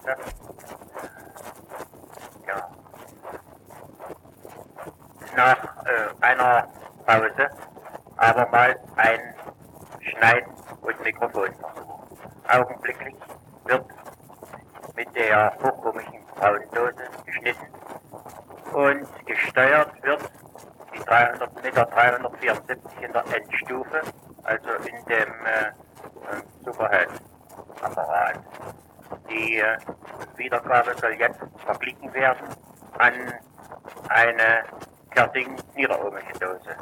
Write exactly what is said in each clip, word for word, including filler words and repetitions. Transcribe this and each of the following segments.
das? Ja. Nach äh, einer Pause abermals ein Schneiden und Mikrofonversuch. Augenblicklich wird mit der hochohmigen Braundose geschnitten und gesteuert wird die dreihundert mit der dreihundertvierundsiebzig in der Endstufe, also in dem äh, Superhead-Apparat. Die äh, Wiedergabe soll jetzt verglichen werden an eine Kerting-niederohmige Dose.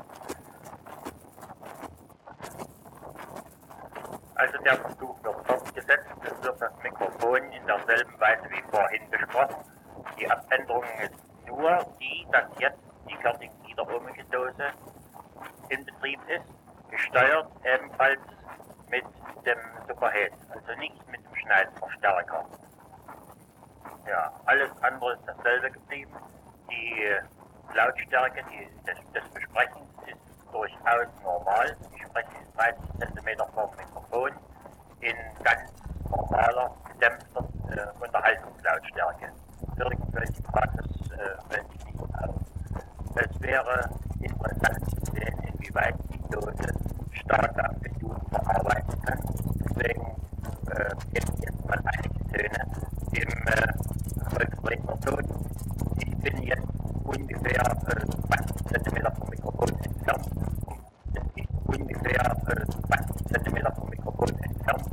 Also der Versuch wird fortgesetzt, es wird das Mikrofon in derselben Weise wie vorhin besprochen. Die Abänderung ist nur die, dass jetzt die Kerting-niederohmige Dose in Betrieb ist, gesteuert ebenfalls mit dem Superhead, also nicht mit dem Schneidverstärker. Ja, alles andere ist dasselbe geblieben. Die Lautstärke die, des, des Besprechens ist durchaus normal. Ich spreche dreißig Zentimeter vom Mikrofon in ganz normaler, gedämpfter äh, Unterhaltungslautstärke. Irgendwelche Praxis äh, fällt sich nicht auf. Es wäre interessant zu sehen, inwieweit die Dose starke Amplituden verarbeiten kann. Deswegen äh, jetzt, jetzt mal einige Töne im äh, Volksrednerton. Ich bin jetzt ungefähr äh, zwanzig Zentimeter vom Mikrofon entfernt. Es ist ungefähr äh, zwanzig Zentimeter vom Mikrofon entfernt.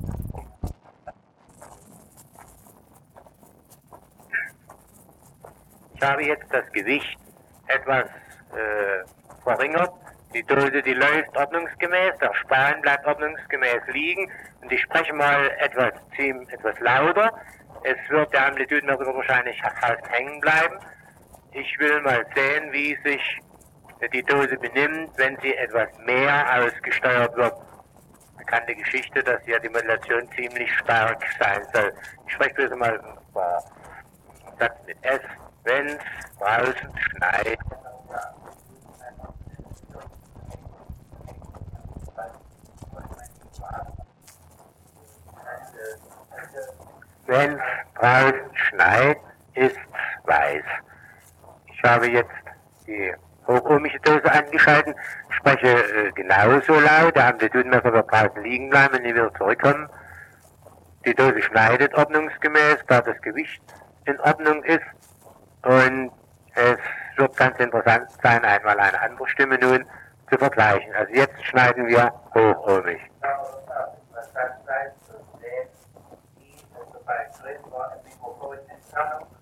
Ich habe jetzt das Gewicht etwas äh, verringert. Die Dose, die läuft ordnungsgemäß, der Span bleibt ordnungsgemäß liegen und ich spreche mal etwas, ziemlich, etwas lauter. Es wird der Amplitudenmesser wahrscheinlich fast hängen bleiben. Ich will mal sehen, wie sich die Dose benimmt, wenn sie etwas mehr ausgesteuert wird. Bekannte Geschichte, dass ja die Modulation ziemlich stark sein soll. Ich spreche bloß mal vor. Satz mit S, wenn es draußen schneit. Wenn es draußen schneit, ist weiß. Ich habe jetzt die hochohmige Dose angeschaltet, spreche äh, genauso laut, der Amplitudenmesser wird draußen liegen bleiben, wenn die wieder zurückkommen. Die Dose schneidet ordnungsgemäß, da das Gewicht in Ordnung ist und es wird ganz interessant sein, einmal eine andere Stimme nun zu vergleichen. Also jetzt schneiden wir hochohmig. Interessant sein zu sehen, wie es so bei Mikrofon entfernt.